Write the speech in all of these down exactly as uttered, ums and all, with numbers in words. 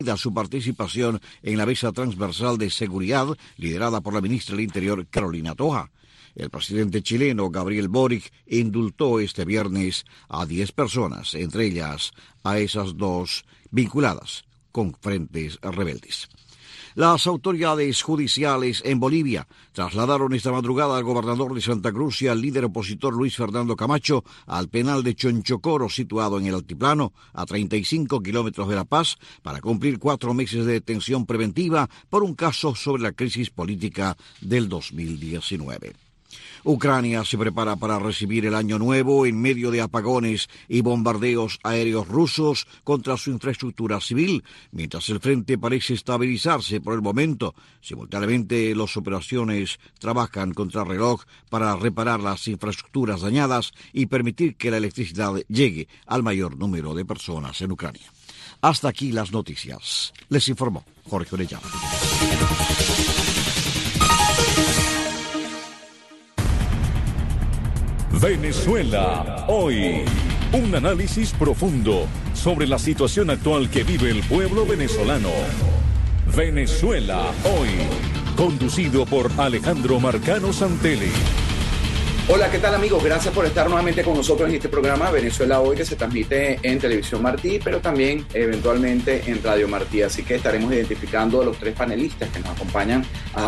su participación en la mesa transversal de seguridad liderada por la ministra del Interior, Carolina Toja. El presidente chileno, Gabriel Boric, indultó este viernes a diez personas, entre ellas a esas dos vinculadas con frentes rebeldes. Las autoridades judiciales en Bolivia trasladaron esta madrugada al gobernador de Santa Cruz y al líder opositor Luis Fernando Camacho al penal de Chonchocoro, situado en el altiplano, a treinta y cinco kilómetros de La Paz, para cumplir cuatro meses de detención preventiva por un caso sobre la crisis política del dos mil diecinueve. Ucrania se prepara para recibir el año nuevo en medio de apagones y bombardeos aéreos rusos contra su infraestructura civil, mientras el frente parece estabilizarse por el momento. Simultáneamente, las operaciones trabajan contra reloj para reparar las infraestructuras dañadas y permitir que la electricidad llegue al mayor número de personas en Ucrania. Hasta aquí las noticias. Les informó Jorge Orellana. Venezuela hoy. Un análisis profundo sobre la situación actual que vive el pueblo venezolano. Venezuela hoy. Conducido por Alejandro Marcano Santelli. Hola, ¿qué tal, amigos? Gracias por estar nuevamente con nosotros en este programa Venezuela Hoy, que se transmite en Televisión Martí, pero también eventualmente en Radio Martí. Así que estaremos identificando a los tres panelistas que nos acompañan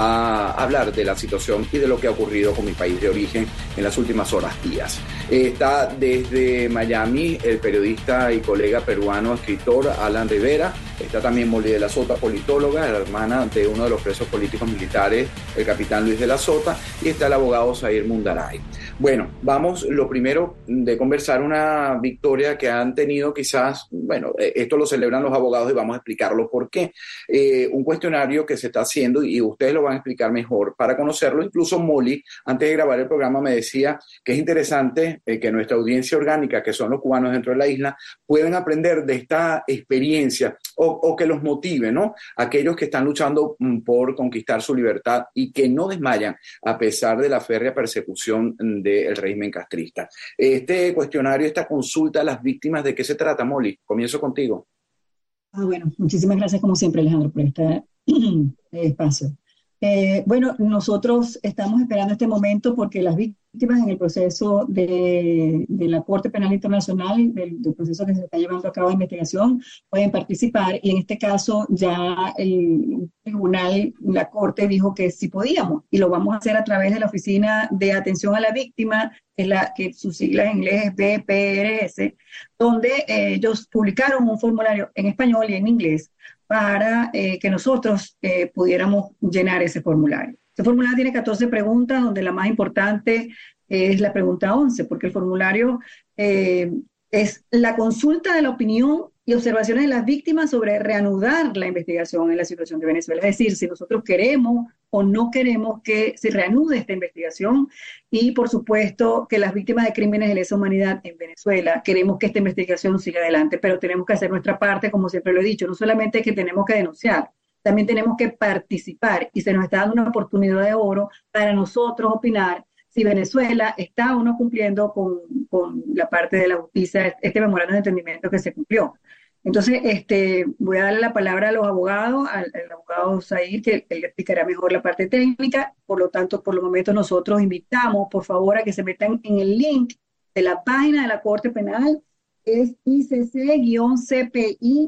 a hablar de la situación y de lo que ha ocurrido con mi país de origen en las últimas horas, días. Está desde Miami el periodista y colega peruano, escritor Alan Rivera. Está también Molly de la Sota, politóloga, la hermana de uno de los presos políticos militares, el capitán Luis de la Sota, y está el abogado Zair Mundaray. Bueno, vamos lo primero de conversar una victoria que han tenido quizás, bueno, esto lo celebran los abogados y vamos a explicarlo por qué. Eh, un cuestionario que se está haciendo y ustedes lo van a explicar mejor para conocerlo. Incluso Molly, antes de grabar el programa, me decía que es interesante eh, que nuestra audiencia orgánica, que son los cubanos dentro de la isla, puedan aprender de esta experiencia o, o que los motive, ¿no? Aquellos que están luchando mm, por conquistar su libertad y que no desmayan a pesar de la férrea persecución del régimen castrista. Este cuestionario, esta consulta a las víctimas, ¿de qué se trata, Molly? Comienzo contigo. Ah, bueno, muchísimas gracias como siempre, Alejandro, por este espacio. Eh, bueno, nosotros estamos esperando este momento porque las víctimas en el proceso de, de la Corte Penal Internacional, del, del proceso que se está llevando a cabo de investigación, pueden participar, y en este caso ya el tribunal, la Corte dijo que sí podíamos, y lo vamos a hacer a través de la Oficina de Atención a la Víctima, que, es la, que su sigla en inglés es B P R S, donde eh, ellos publicaron un formulario en español y en inglés para eh, que nosotros eh, pudiéramos llenar ese formulario. Ese formulario tiene catorce preguntas, donde la más importante es la pregunta once, porque el formulario eh, es la consulta de la opinión y observaciones de las víctimas sobre reanudar la investigación en la situación de Venezuela. Es decir, si nosotros queremos o no queremos que se reanude esta investigación, y por supuesto que las víctimas de crímenes de lesa humanidad en Venezuela queremos que esta investigación siga adelante, pero tenemos que hacer nuestra parte, como siempre lo he dicho. No solamente que tenemos que denunciar, también tenemos que participar, y se nos está dando una oportunidad de oro para nosotros opinar si Venezuela está o no cumpliendo con, con la parte de la justicia, este memorándum de entendimiento que se cumplió. Entonces, este, voy a darle la palabra a los abogados, al, al abogado Zair, que él explicará mejor la parte técnica. Por lo tanto, por los momentos nosotros invitamos, por favor, a que se metan en el link de la página de la Corte Penal, es I C C C P I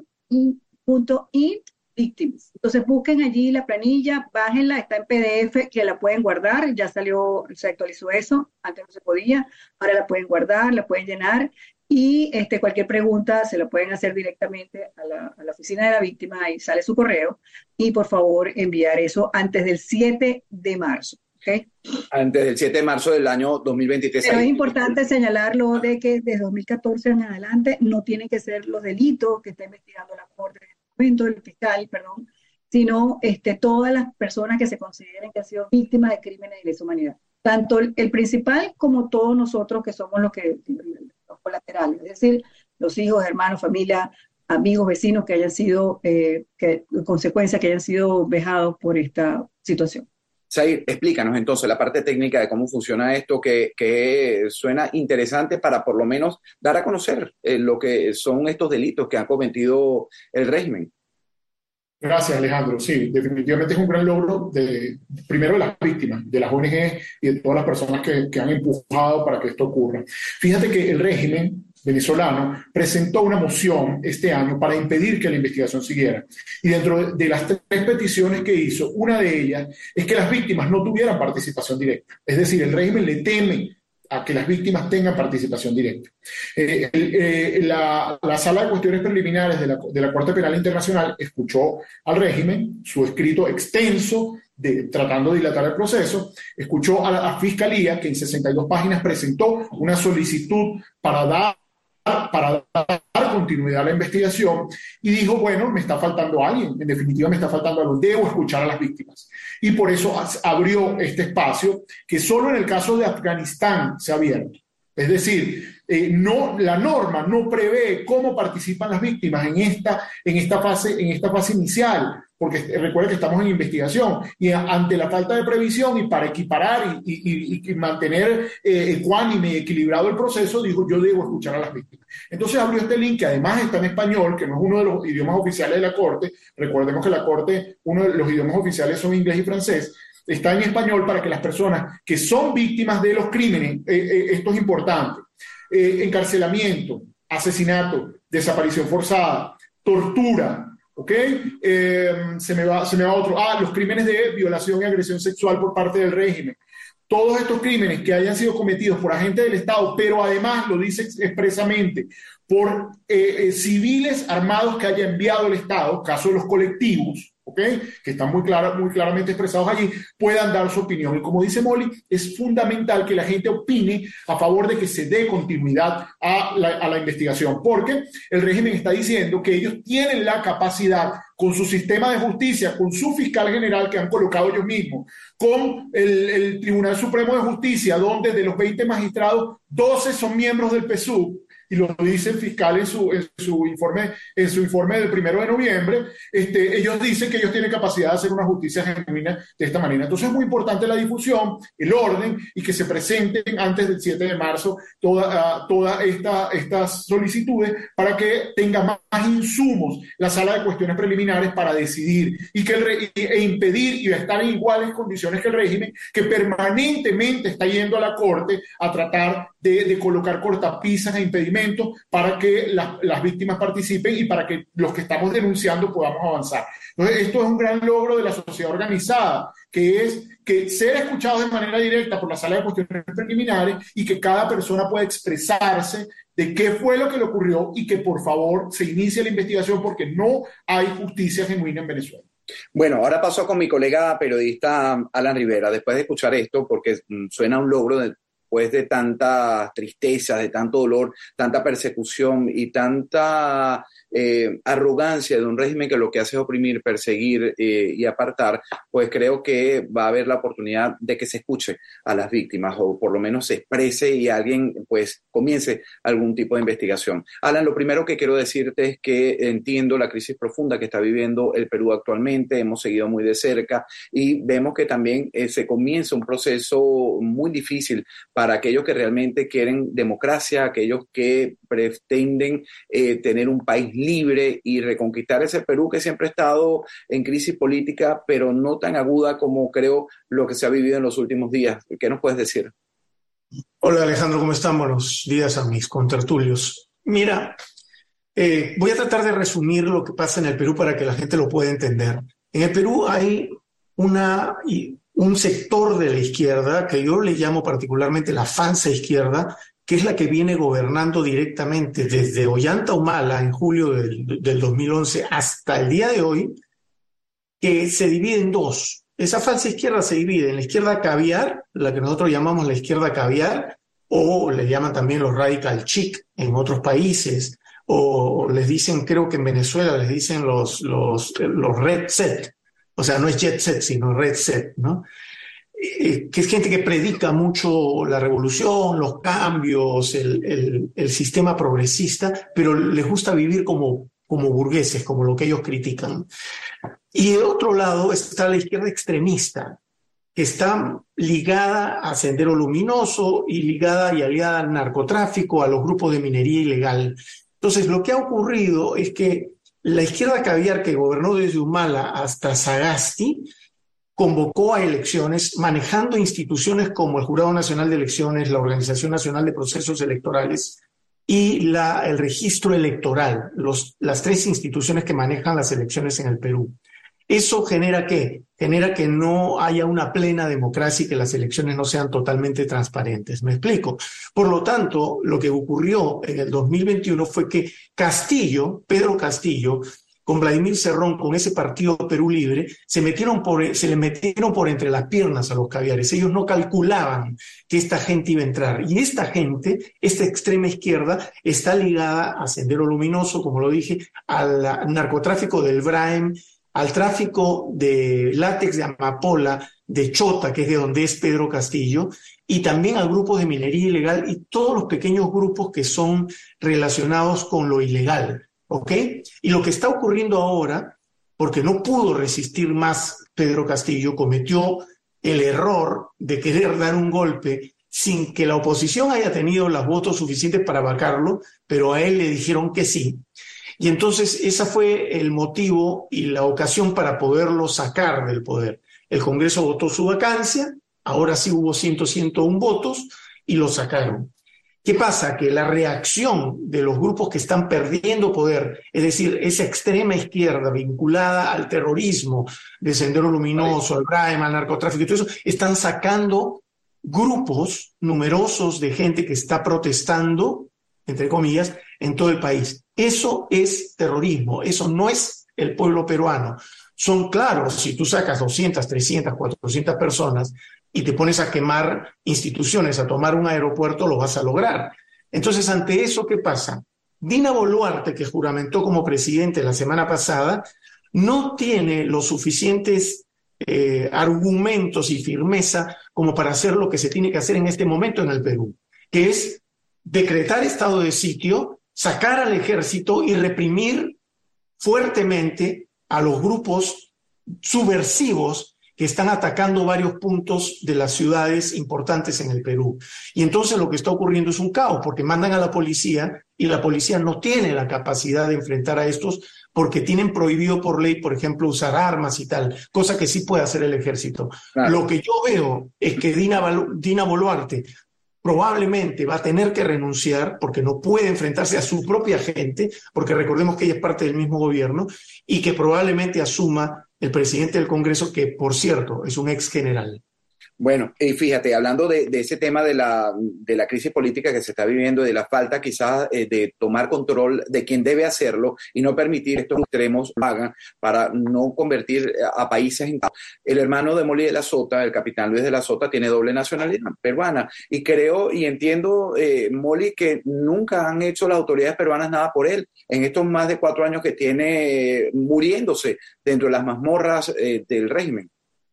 punto I Victims. Entonces busquen allí la planilla, bájenla, está en P D F, que la pueden guardar, ya salió, se actualizó eso, antes no se podía, ahora la pueden guardar, la pueden llenar, y este, cualquier pregunta se la pueden hacer directamente a la, a la oficina de la víctima, ahí sale su correo, y por favor enviar eso antes del siete de marzo. ¿Okay? Antes del siete de marzo del año dos mil veintitrés. Pero es importante señalarlo de que desde dos mil catorce en adelante no tienen que ser los delitos que está investigando la Corte, el fiscal, perdón, sino este, todas las personas que se consideren que han sido víctimas de crímenes de lesa humanidad. Tanto el, el principal como todos nosotros que somos los, que, los colaterales, es decir, los hijos, hermanos, familia, amigos, vecinos que hayan sido, eh, que, consecuencias que hayan sido vejados por esta situación. Zair, explícanos entonces la parte técnica de cómo funciona esto, que, que suena interesante para por lo menos dar a conocer eh, lo que son estos delitos que ha cometido el régimen. Gracias, Alejandro. Sí, definitivamente es un gran logro, de, primero de las víctimas, de las O N G y de todas las personas que, que han empujado para que esto ocurra. Fíjate que el régimen venezolano presentó una moción este año para impedir que la investigación siguiera. Y dentro de, de las tres peticiones que hizo, una de ellas es que las víctimas no tuvieran participación directa. Es decir, el régimen le teme a que las víctimas tengan participación directa. Eh, eh, la, la Sala de Cuestiones Preliminares de la, de la Corte Penal Internacional escuchó al régimen, su escrito extenso, de, tratando de dilatar el proceso, escuchó a la a Fiscalía, que en sesenta y dos páginas presentó una solicitud para dar para dar continuidad a la investigación y dijo, bueno, me está faltando alguien, en definitiva me está faltando algo, debo escuchar a las víctimas. Y por eso abrió este espacio que solo en el caso de Afganistán se ha abierto. Es decir, eh, no, la norma no prevé cómo participan las víctimas en esta, en esta fase, en esta fase inicial, porque recuerden que estamos en investigación y ante la falta de previsión y para equiparar y, y, y mantener eh, ecuánime y equilibrado el proceso, dijo, yo debo escuchar a las víctimas. Entonces abrió este link que además está en español, que no es uno de los idiomas oficiales de la Corte. Recordemos que la Corte, uno de los idiomas oficiales son inglés y francés. Está en español para que las personas que son víctimas de los crímenes, eh, eh, esto es importante, eh, encarcelamiento, asesinato, desaparición forzada, tortura, ¿ok? Eh, se, me va, se me va otro. Ah, los crímenes de violación y agresión sexual por parte del régimen. Todos estos crímenes que hayan sido cometidos por agentes del Estado, pero además lo dice expresamente, por eh, eh, civiles armados que haya enviado el Estado, caso de los colectivos, ¿okay? Que están muy, clara, muy claramente expresados allí, puedan dar su opinión. Y como dice Molly, es fundamental que la gente opine a favor de que se dé continuidad a la, a la investigación, porque el régimen está diciendo que ellos tienen la capacidad, con su sistema de justicia, con su fiscal general que han colocado ellos mismos, con el, el Tribunal Supremo de Justicia, donde de los veinte magistrados, doce son miembros del P S U V, y lo dice el fiscal en su, en su informe en su informe del primero de noviembre, este, ellos dicen que ellos tienen capacidad de hacer una justicia genuina de esta manera. Entonces es muy importante la difusión, el orden, y que se presenten antes del siete de marzo todas toda esta, estas solicitudes para que tenga más, más insumos la Sala de Cuestiones Preliminares para decidir y que el, e impedir y estar en iguales condiciones que el régimen, que permanentemente está yendo a la Corte a tratar de, de colocar cortapisas e impedimentos para que las, las víctimas participen y para que los que estamos denunciando podamos avanzar. Entonces, esto es un gran logro de la sociedad organizada, que es que ser escuchados de manera directa por la Sala de Cuestiones Preliminares y que cada persona pueda expresarse de qué fue lo que le ocurrió y que por favor se inicie la investigación porque no hay justicia genuina en Venezuela. Bueno, ahora paso con mi colega periodista Alan Rivera, después de escuchar esto, porque suena un logro de después de tanta tristeza, de tanto dolor, tanta persecución y tanta eh, arrogancia de un régimen que lo que hace es oprimir, perseguir eh, y apartar, pues creo que va a haber la oportunidad de que se escuche a las víctimas o por lo menos se exprese y alguien pues comience algún tipo de investigación. Alan, lo primero que quiero decirte es que entiendo la crisis profunda que está viviendo el Perú actualmente, hemos seguido muy de cerca y vemos que también eh, se comienza un proceso muy difícil para aquellos que realmente quieren democracia, aquellos que pretenden eh, tener un país libre y reconquistar ese Perú que siempre ha estado en crisis política, pero no tan aguda como creo lo que se ha vivido en los últimos días. ¿Qué nos puedes decir? Hola Alejandro, ¿cómo están? Buenos días a mis contertulios. Mira, eh, voy a tratar de resumir lo que pasa en el Perú para que la gente lo pueda entender. En el Perú hay una... un sector de la izquierda, que yo le llamo particularmente la falsa izquierda, que es la que viene gobernando directamente desde Ollanta Humala en julio del, del dos mil once hasta el día de hoy, que se divide en dos. Esa falsa izquierda se divide en la izquierda caviar, la que nosotros llamamos la izquierda caviar, o le llaman también los radical chic en otros países, o les dicen, creo que en Venezuela les dicen los, los, los red set. O sea, no es jet set, sino red set, ¿no? Eh, que es gente que predica mucho la revolución, los cambios, el, el, el sistema progresista, pero les gusta vivir como, como burgueses, como lo que ellos critican. Y de otro lado está la izquierda extremista, que está ligada a Sendero Luminoso y ligada y aliada al narcotráfico, a los grupos de minería ilegal. Entonces, lo que ha ocurrido es que la izquierda caviar que gobernó desde Humala hasta Sagasti convocó a elecciones manejando instituciones como el Jurado Nacional de Elecciones, la Organización Nacional de Procesos Electorales y la, el registro electoral, los, las tres instituciones que manejan las elecciones en el Perú. ¿Eso genera qué? Genera que no haya una plena democracia y que las elecciones no sean totalmente transparentes. ¿Me explico? Por lo tanto, lo que ocurrió en el dos mil veintiuno fue que Castillo, Pedro Castillo, con Vladimir Cerrón, con ese partido Perú Libre, se, metieron por, se le metieron por entre las piernas a los caviares. Ellos no calculaban que esta gente iba a entrar. Y esta gente, esta extrema izquierda, está ligada a Sendero Luminoso, como lo dije, al, al narcotráfico del Braem, al tráfico de látex de amapola, de Chota, que es de donde es Pedro Castillo, y también al grupo de minería ilegal y todos los pequeños grupos que son relacionados con lo ilegal. ¿Ok? Y lo que está ocurriendo ahora, porque no pudo resistir más Pedro Castillo, cometió el error de querer dar un golpe sin que la oposición haya tenido los votos suficientes para vacarlo, pero a él le dijeron que sí. Y entonces ese fue el motivo y la ocasión para poderlo sacar del poder. El Congreso votó su vacancia, ahora sí hubo cien, ciento uno votos y lo sacaron. ¿Qué pasa? Que la reacción de los grupos que están perdiendo poder, es decir, esa extrema izquierda vinculada al terrorismo, de Sendero Luminoso, al Braem, al narcotráfico y todo eso, están sacando grupos numerosos de gente que está protestando, entre comillas, en todo el país. Eso es terrorismo, eso no es el pueblo peruano. Son claros, si tú sacas doscientas, trescientas, cuatrocientas personas y te pones a quemar instituciones, a tomar un aeropuerto, lo vas a lograr. Entonces, ante eso, ¿qué pasa? Dina Boluarte, que juramentó como presidente la semana pasada, no tiene los suficientes eh, argumentos y firmeza como para hacer lo que se tiene que hacer en este momento en el Perú, que es decretar estado de sitio, sacar al ejército y reprimir fuertemente a los grupos subversivos que están atacando varios puntos de las ciudades importantes en el Perú. Y entonces lo que está ocurriendo es un caos, porque mandan a la policía y la policía no tiene la capacidad de enfrentar a estos porque tienen prohibido por ley, por ejemplo, usar armas y tal, cosa que sí puede hacer el ejército. Claro. Lo que yo veo es que Dina, Dina Boluarte probablemente va a tener que renunciar porque no puede enfrentarse a su propia gente, porque recordemos que ella es parte del mismo gobierno, y que probablemente asuma el presidente del Congreso, que por cierto es un ex general. Bueno, y fíjate, hablando de, de ese tema de la, de la crisis política que se está viviendo, de la falta quizás eh, de tomar control de quien debe hacerlo y no permitir estos extremos lo hagan para no convertir a países en... El hermano de Molly de la Sota, el capitán Luis de la Sota, tiene doble nacionalidad peruana y creo y entiendo, eh, Molly, que nunca han hecho las autoridades peruanas nada por él en estos más de cuatro años que tiene eh, muriéndose dentro de las mazmorras eh, del régimen.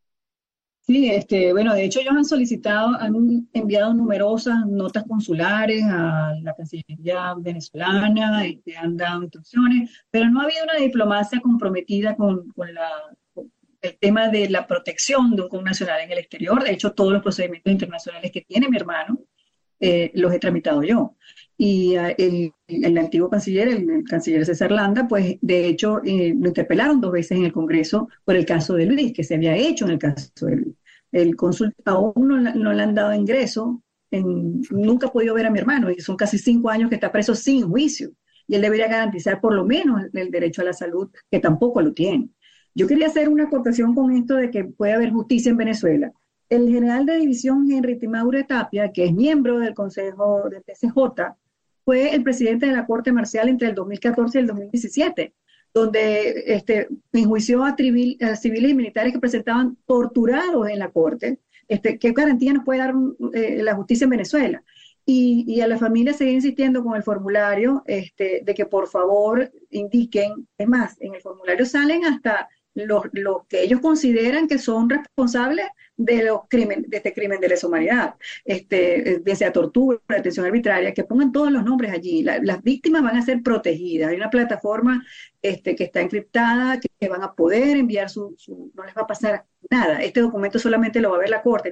Sí, este, bueno, de hecho ellos han solicitado, han enviado numerosas notas consulares a la Cancillería venezolana, este, han dado instrucciones, pero no ha habido una diplomacia comprometida con, con, la, con el tema de la protección de un connacional en el exterior. De hecho, todos los procedimientos internacionales que tiene mi hermano eh, los he tramitado yo. Y uh, el, el antiguo canciller, el, el canciller César Landa, pues de hecho eh, lo interpelaron dos veces en el Congreso por el caso de Luis, que se había hecho en el caso de Luis. El cónsul aún no, no le han dado ingreso, en, nunca ha podido ver a mi hermano, y son casi cinco años que está preso sin juicio, y él debería garantizar por lo menos el, el derecho a la salud, que tampoco lo tiene. Yo quería hacer una acotación con esto de que puede haber justicia en Venezuela. El general de división Henry Timaure Tapia, que es miembro del Consejo del T C J, fue el presidente de la Corte Marcial entre el dos mil catorce y el dos mil diecisiete, donde este, enjuició a, trivil, a civiles y militares que presentaban torturados en la Corte. Este, ¿Qué garantía nos puede dar eh, la justicia en Venezuela? Y, y a la familia seguir insistiendo con el formulario este, de que por favor indiquen, es más, en el formulario salen hasta los, los que ellos consideran que son responsables de los crimen, de este crimen de lesa humanidad, este, de sea tortura, detención arbitraria, que pongan todos los nombres allí. La, las víctimas van a ser protegidas. Hay una plataforma este, que está encriptada, que, que van a poder enviar su, su, no les va a pasar nada. Este documento solamente lo va a ver la Corte, ni siquiera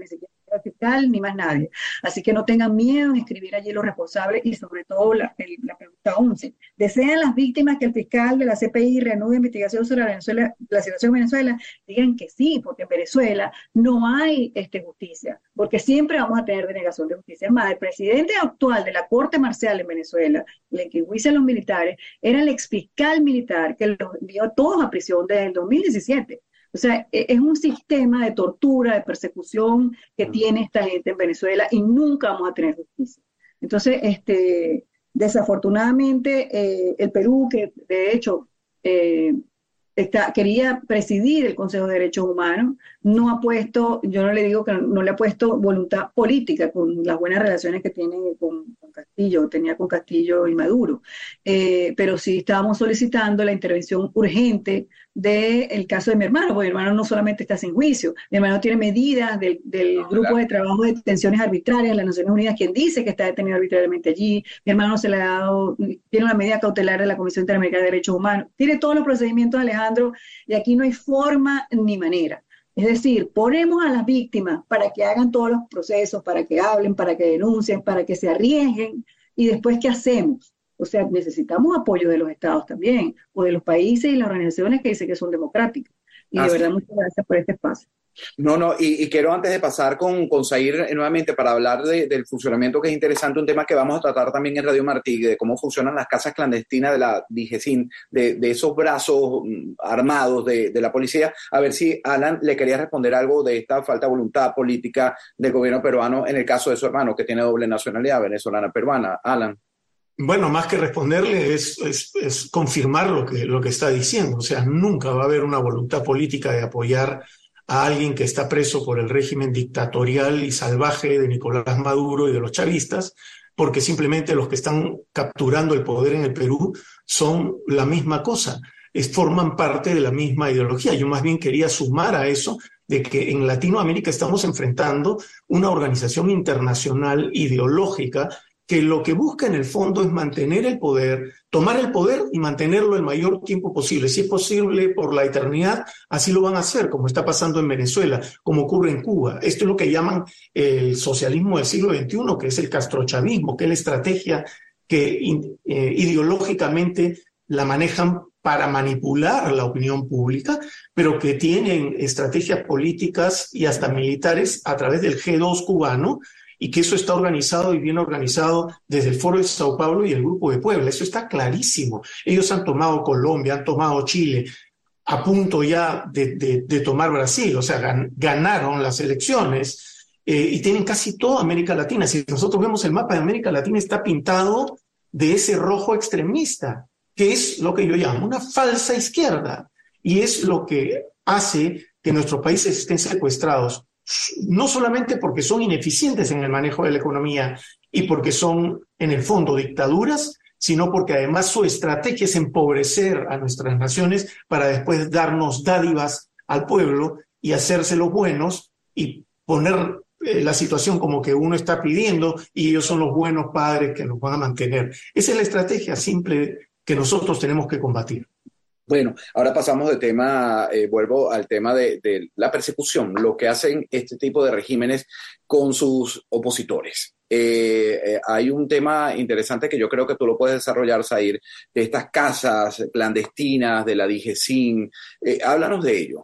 el fiscal ni más nadie. Así que no tengan miedo en escribir allí los responsables y sobre todo la, el, la pregunta once. ¿Desean las víctimas que el fiscal de la C P I reanude investigación sobre la, Venezuela, la situación en Venezuela? Digan que sí, porque en Venezuela no hay este, justicia, porque siempre vamos a tener denegación de justicia. Es más, el presidente actual de la Corte Marcial en Venezuela, el que enjuicia a los militares, era el exfiscal militar que los envió a todos a prisión desde el dos mil diecisiete. O sea, es un sistema de tortura, de persecución que tiene esta gente en Venezuela y nunca vamos a tener justicia. Entonces, este, desafortunadamente, eh, el Perú, que de hecho eh, está, quería presidir el Consejo de Derechos Humanos, no ha puesto, yo no le digo que no, no le ha puesto voluntad política con las buenas relaciones que tiene con, con Castillo, tenía con Castillo y Maduro, eh, pero sí estábamos solicitando la intervención urgente del caso de mi hermano, porque mi hermano no solamente está sin juicio, mi hermano tiene medidas del, del grupo de trabajo de detenciones arbitrarias de las Naciones Unidas, quien dice que está detenido arbitrariamente allí, mi hermano se le ha dado, tiene una medida cautelar de la Comisión Interamericana de Derechos Humanos, tiene todos los procedimientos, Alejandro, y aquí no hay forma ni manera. Es decir, ponemos a las víctimas para que hagan todos los procesos, para que hablen, para que denuncien, para que se arriesguen, y después, ¿qué hacemos? O sea, necesitamos apoyo de los estados también, o de los países y las organizaciones que dicen que son democráticas. Y ah, de verdad, sí. Muchas gracias por este espacio. No, no, y, y quiero antes de pasar con, con Zair nuevamente para hablar de, del funcionamiento, que es interesante, un tema que vamos a tratar también en Radio Martí, de cómo funcionan las casas clandestinas de la DIGESIN, de, de esos brazos armados de, de la policía. A ver si Alan le quería responder algo de esta falta de voluntad política del gobierno peruano en el caso de su hermano, que tiene doble nacionalidad, venezolana-peruana. Alan. Bueno, más que responderle es, es, es confirmar lo que, lo que está diciendo. O sea, nunca va a haber una voluntad política de apoyar a alguien que está preso por el régimen dictatorial y salvaje de Nicolás Maduro y de los chavistas, porque simplemente los que están capturando el poder en el Perú son la misma cosa, es, forman parte de la misma ideología. Yo más bien quería sumar a eso de que en Latinoamérica estamos enfrentando una organización internacional ideológica que lo que busca en el fondo es mantener el poder, tomar el poder y mantenerlo el mayor tiempo posible. Si es posible por la eternidad, así lo van a hacer, como está pasando en Venezuela, como ocurre en Cuba. Esto es lo que llaman el socialismo del siglo veintiuno, que es el castrochavismo, que es la estrategia que eh, ideológicamente la manejan para manipular la opinión pública, pero que tienen estrategias políticas y hasta militares a través del G dos cubano, y que eso está organizado y bien organizado desde el Foro de Sao Paulo y el Grupo de Puebla. Eso está clarísimo. Ellos han tomado Colombia, han tomado Chile, a punto ya de, de, de tomar Brasil, o sea, gan, ganaron las elecciones eh, y tienen casi toda América Latina. Si nosotros vemos el mapa de América Latina, está pintado de ese rojo extremista, que es lo que yo llamo una falsa izquierda, y es lo que hace que nuestros países estén secuestrados, no solamente porque son ineficientes en el manejo de la economía y porque son, en el fondo, dictaduras, sino porque además su estrategia es empobrecer a nuestras naciones para después darnos dádivas al pueblo y hacérselos buenos y poner eh, la situación como que uno está pidiendo y ellos son los buenos padres que nos van a mantener. Esa es la estrategia simple que nosotros tenemos que combatir. Bueno, ahora pasamos de tema, eh, vuelvo al tema de, de la persecución, lo que hacen este tipo de regímenes con sus opositores. Eh, eh, hay un tema interesante que yo creo que tú lo puedes desarrollar, Zair, de estas casas clandestinas de la DIGESIN. Eh, háblanos de ello.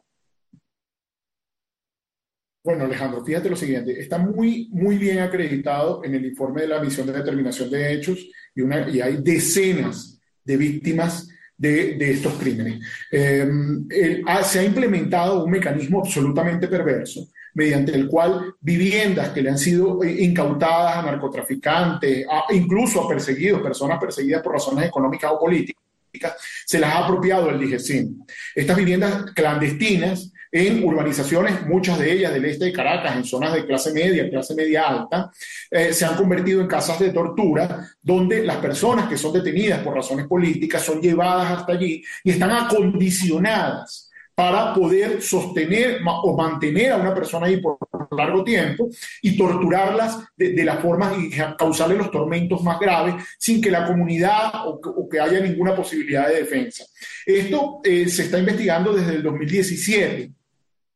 Bueno, Alejandro, fíjate lo siguiente, está muy, muy bien acreditado en el informe de la Misión de Determinación de Hechos y, una, y hay decenas de víctimas De, de estos crímenes. Eh, el, ha, se ha implementado un mecanismo absolutamente perverso mediante el cual viviendas que le han sido incautadas a narcotraficantes, a, incluso a perseguidos, personas perseguidas por razones económicas o políticas, se las ha apropiado el DIGESIN. Estas viviendas clandestinas en urbanizaciones, muchas de ellas del este de Caracas, en zonas de clase media, clase media alta, eh, se han convertido en casas de tortura, donde las personas que son detenidas por razones políticas son llevadas hasta allí y están acondicionadas para poder sostener o mantener a una persona ahí por largo tiempo y torturarlas de, de las formas y causarle los tormentos más graves sin que la comunidad o que, o que haya ninguna posibilidad de defensa. Esto eh, se está investigando desde el dos mil diecisiete.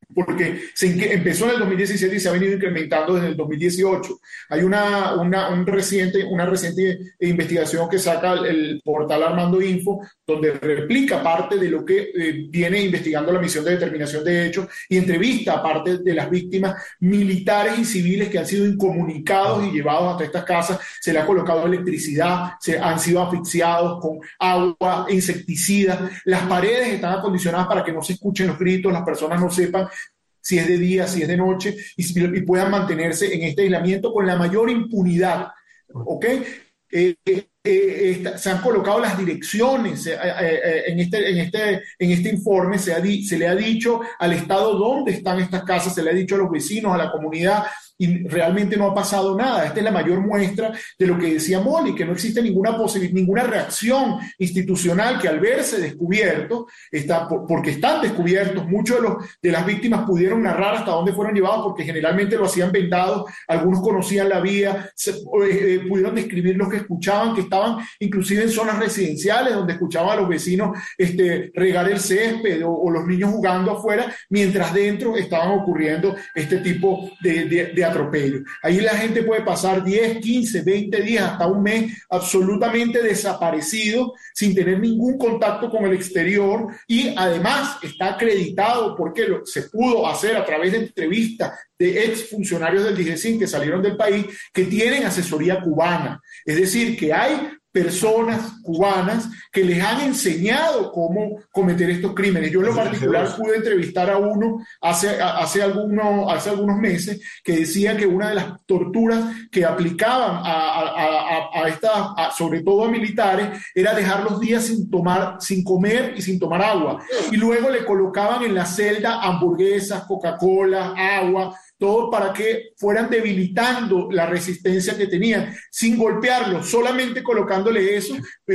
porque se empezó en el dos mil diecisiete y se ha venido incrementando desde el dos mil dieciocho. Hay una, una, un reciente, una reciente investigación que saca el, el portal Armando Info, donde replica parte de lo que eh, viene investigando la misión de determinación de hechos y entrevista a parte de las víctimas militares y civiles que han sido incomunicados y llevados hasta estas casas. Se le ha colocado electricidad, se han sido asfixiados con agua, insecticidas. Las paredes están acondicionadas para que no se escuchen los gritos, las personas no sepan si es de día, si es de noche, y, y puedan mantenerse en este aislamiento con la mayor impunidad. ¿Ok? Eh, eh, eh, esta, se han colocado las direcciones eh, eh, en, este, en, este, en este informe, se, ha di, se le ha dicho al Estado dónde están estas casas, se le ha dicho a los vecinos, a la comunidad, y realmente no ha pasado nada. Esta es la mayor muestra de lo que decía Molly, que no existe ninguna posibilidad, ninguna reacción institucional que al verse descubierto, está, porque están descubiertos, muchos de, los, de las víctimas pudieron narrar hasta dónde fueron llevados, porque generalmente lo hacían vendados, algunos conocían la vía, se, eh, pudieron describir lo que escuchaban, que estaban inclusive en zonas residenciales, donde escuchaban a los vecinos este, regar el césped o, o los niños jugando afuera, mientras dentro estaban ocurriendo este tipo de, de, de atropello. Ahí la gente puede pasar diez, quince, veinte días, hasta un mes absolutamente desaparecido, sin tener ningún contacto con el exterior, y además está acreditado porque lo, se pudo hacer a través de entrevistas de exfuncionarios del DIGESIN que salieron del país, que tienen asesoría cubana. Es decir, que hay personas cubanas que les han enseñado cómo cometer estos crímenes. Yo en lo particular pude entrevistar a uno hace, hace, algunos, hace algunos meses que decía que una de las torturas que aplicaban a, a, a, a estas, a, sobre todo a militares, era dejar los días sin tomar, sin comer y sin tomar agua. Y luego le colocaban en la celda hamburguesas, Coca-Cola, agua, todo para que fueran debilitando la resistencia que tenían, sin golpearlos, solamente colocándole eso,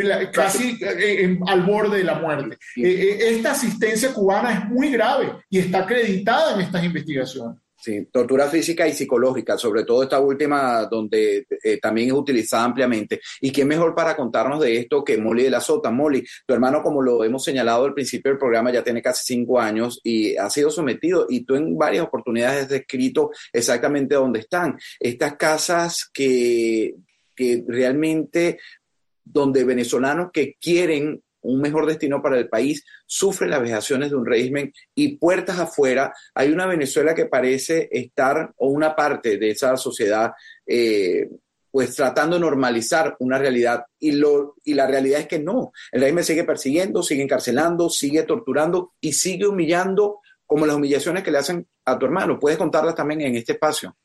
casi eh, al borde de la muerte. Eh, esta asistencia cubana es muy grave y está acreditada en estas investigaciones. Sí, tortura física y psicológica, sobre todo esta última, donde eh, también es utilizada ampliamente. ¿Y quién mejor para contarnos de esto que Molly de la Sota? Molly, tu hermano, como lo hemos señalado al principio del programa, ya tiene casi cinco años y ha sido sometido, y tú en varias oportunidades has descrito exactamente dónde están. Estas casas que, que realmente, donde venezolanos que quieren un mejor destino para el país, sufre las vejaciones de un régimen, y puertas afuera hay una Venezuela que parece estar, o una parte de esa sociedad, eh, pues tratando de normalizar una realidad, y, lo, y la realidad es que no. El régimen sigue persiguiendo, sigue encarcelando, sigue torturando y sigue humillando, como las humillaciones que le hacen a tu hermano. ¿Puedes contarlas también en este espacio?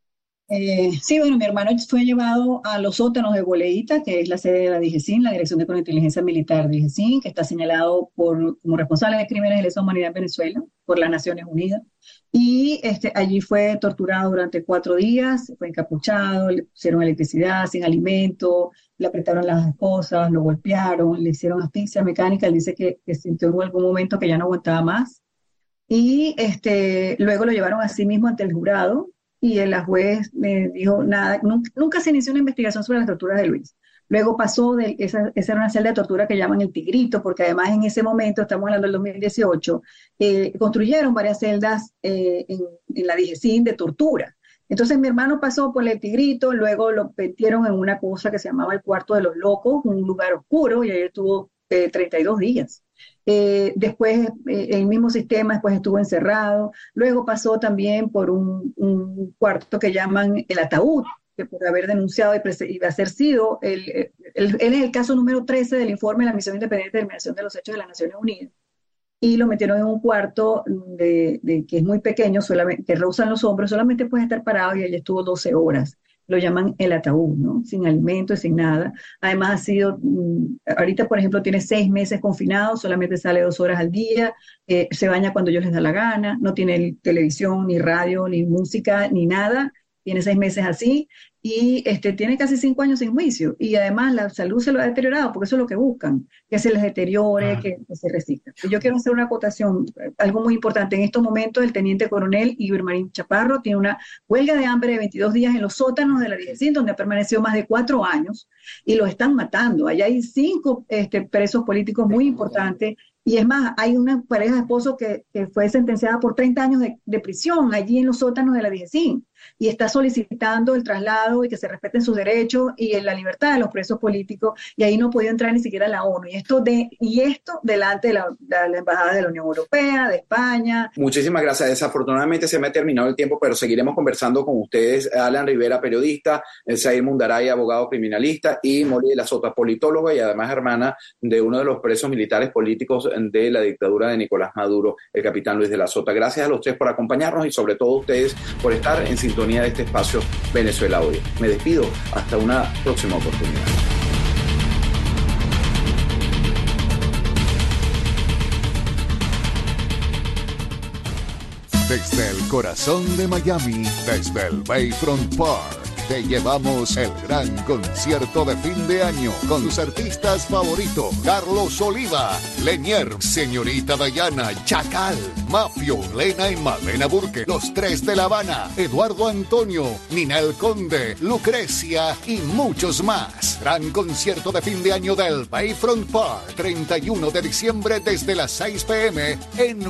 Eh, sí, bueno, mi hermano fue llevado a los sótanos de Boleíta, que es la sede de la DIGESIN, la Dirección de Contrainteligencia Militar de DIGESIN, que está señalado por, como responsable de crímenes de lesa humanidad en Venezuela por las Naciones Unidas. Y este, allí fue torturado durante cuatro días, fue encapuchado, le pusieron electricidad, sin alimento, le apretaron las cosas, lo golpearon, le hicieron asfixia mecánica. Él dice que, que sintió en algún momento que ya no aguantaba más. Y este, luego lo llevaron a sí mismo ante el jurado, y el juez me dijo, nada, nunca, nunca se inició una investigación sobre las torturas de Luis. Luego pasó, de esa, esa era una celda de tortura que llaman el Tigrito, porque además en ese momento, estamos hablando del dos mil dieciocho, eh, construyeron varias celdas eh, en, en la DIGESIN de tortura. Entonces mi hermano pasó por el Tigrito, luego lo metieron en una cosa que se llamaba el Cuarto de los Locos, un lugar oscuro, y ahí estuvo eh, treinta y dos días. Eh, después eh, el mismo sistema después estuvo encerrado, luego pasó también por un, un cuarto que llaman el Ataúd, que por haber denunciado y, y haber sido, el, el, el, él es el caso número trece del informe de la Misión Independiente de Determinación de los Hechos de las Naciones Unidas, y lo metieron en un cuarto de, de, que es muy pequeño, solamente, que rozan los hombros, solamente puede estar parado, y él estuvo doce horas. Lo llaman el ataúd, ¿no? Sin alimento y sin nada. Además ha sido, ahorita por ejemplo tiene seis meses confinado, solamente sale dos horas al día, eh, se baña cuando ellos les da la gana, no tiene televisión, ni radio, ni música, ni nada, tiene seis meses así, y este, tiene casi cinco años sin juicio, y además la salud se lo ha deteriorado, porque eso es lo que buscan, que se les deteriore, ah. que, que se resista. Y yo quiero hacer una acotación, algo muy importante. En estos momentos el teniente coronel Ibermarín Chaparro tiene una huelga de hambre de veintidós días en los sótanos de la DIGESIN, donde ha permanecido más de cuatro años, y lo están matando. Allá hay cinco este, presos políticos muy importantes Y es más, hay una pareja de esposos que, que fue sentenciada por treinta años de, de prisión allí en los sótanos de la DIGESIN y está solicitando el traslado y que se respeten sus derechos y en la libertad de los presos políticos, y ahí no podía entrar ni siquiera la ONU. Y esto, de, y esto delante de la, de la Embajada de la Unión Europea, de España. Muchísimas gracias. Desafortunadamente se me ha terminado el tiempo, pero seguiremos conversando con ustedes. Alan Rivera, periodista, Zair Mundaray, abogado criminalista, y Moli de la Sota, politóloga y además hermana de uno de los presos militares políticos de la dictadura de Nicolás Maduro, el capitán Luis de la Sota. Gracias a los tres por acompañarnos y sobre todo a ustedes por estar en sintonía de este espacio Venezuela Hoy. Me despido hasta una próxima oportunidad. Desde el corazón de Miami, desde el Bayfront Park, te llevamos el gran concierto de fin de año con sus artistas favoritos: Carlos Oliva, Lenier, Señorita Dayana, Chacal, Mafio, Lena y Malena Burke, Los Tres de La Habana, Eduardo Antonio, Ninel Conde, Lucrecia y muchos más. Gran concierto de fin de año del Bayfront Park, treinta y uno de diciembre desde las seis p m en